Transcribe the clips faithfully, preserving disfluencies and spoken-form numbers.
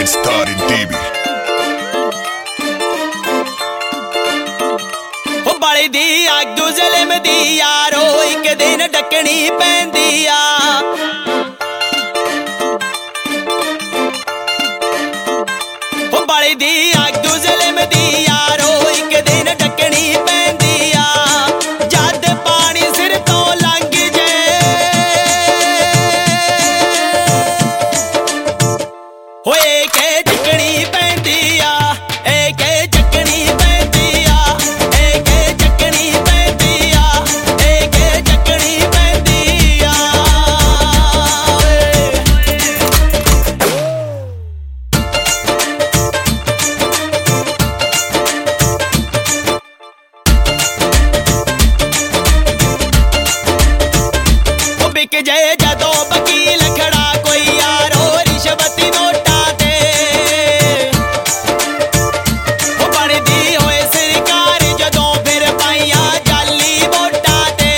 starting T V। हो बाले दी अग ज़ुल्म दी यारो एक दिन डकनी पैंदी आ। हो बाले दी अग ज़ुल्म दी यारो एक दिन डकनी पैंदी आ। जद पानी सिर तो लंघ जे होए के चकनी पैंदी आ। ए के चकनी पैंदी आ। ए के चकनी पैंदी आ। ए के चकनी पैंदी आ। ओ बिक जाए जदों वकील खड़ा कोई यारो रिश्वत नोटा ते। ओ बनदी होए सरकार जदों फिर पाइयां जाली वोटां ते।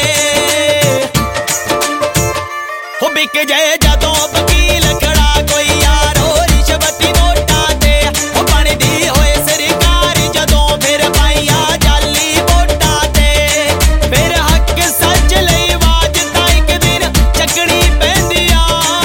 ओ बिक जाए जदों वकील खड़ा कोई यारो रिश्वत नोटां ते। ओ बनदी होए सरकार जदों फिर पाइयां जाली वोटां ते। फिर हक सच लई आवाज तां इक दिन चकनी पैंदी आ।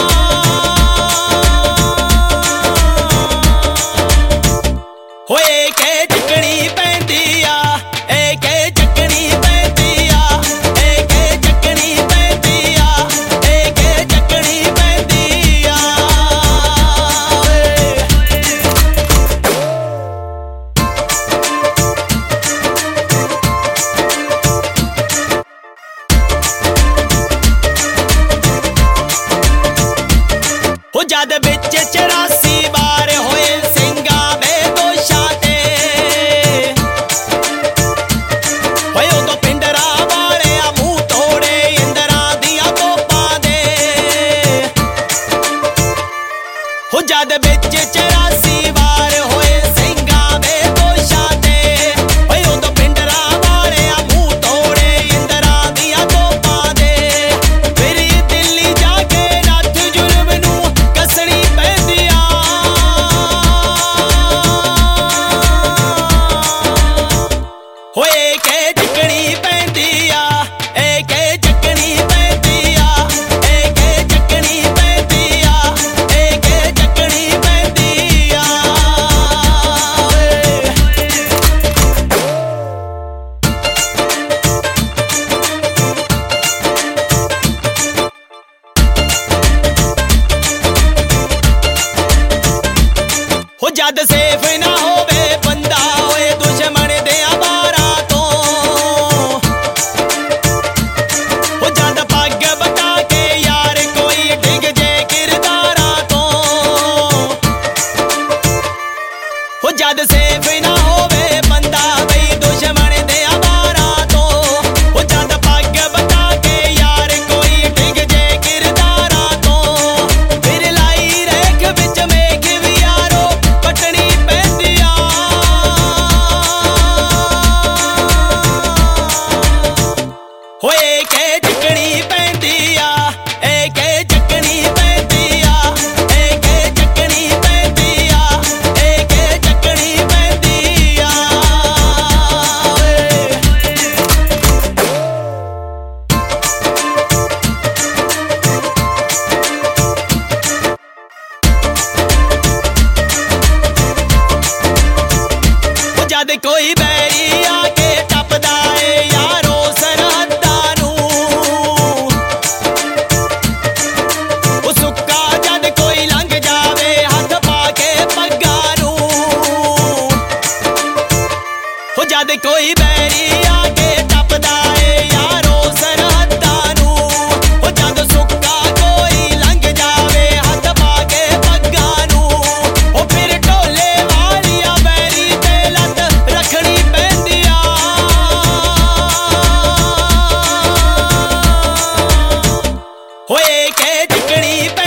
होए के चकनी पैंदी आ। ए के चकनी पैंदी आ। ए के चकनी पैंदी आ। ए के चकनी पैंदी आ। हो जद बिच चौरासी बार होए ਸਿੰਘਾਂ ਦੇ ਦੋਸ਼ਾਂ ते। होए उदों पिंडरां वालियां मूंह तोड़े इंदरां दियां तोपां दे। हो जद बिच चौरासी बार होए ਸਿੰਘਾਂ ਦੇ ਦੋਸ਼ਾਂ ते। होए उदों पिंडरां वालियां मूंह तोड़े इंदरां दियां तोपां दे। फिर दिल्ली जाके नੱਥ ਜ਼ੁਲਮ ਨੂੰ कसनी पैंदी आ। होए के चकनी पैंदी आ। ए के चकनी पैंदी आ। ए के चकनी पैंदी आ। ए के चकनी पैंदी आ। हो जद सेफ ना होवे बंदा होए दुश्मन दियां वारां तों। हो जद पग बता के यार कोई डिग जे किरदारां तों। हो जद सेफ ना होवे बंदा बई दुश्मन दियां वारां तों। हो जद पग बता के यार कोई डिग जे किरदारां तों। फिर लाई रेख विच मेघ भी यारो पटनी पैंदी आ। होए के चकनी पैंदी आ। ए के चकनी पैंदी आ। ए के चकनी पैंदी आ। ए के चकनी पैंदी आ। हो जद कोई बैरी आके टपदा ए यारो सरहद्दां नूं। ओ सुक्का जद कोई लंघ जावे हੱਥ पा के पग्गां नूं। हो जद कोई बैरी आके टपदा ए यारो सरहद्दां नूं। हो जद सुक्का कोई लंघ जावे हੱਥ पा के पग्गां नूं। ओ फिर ढोले वालियां बैरी ते लत रखनी पैंदी आ। होए के चकनी पैंदी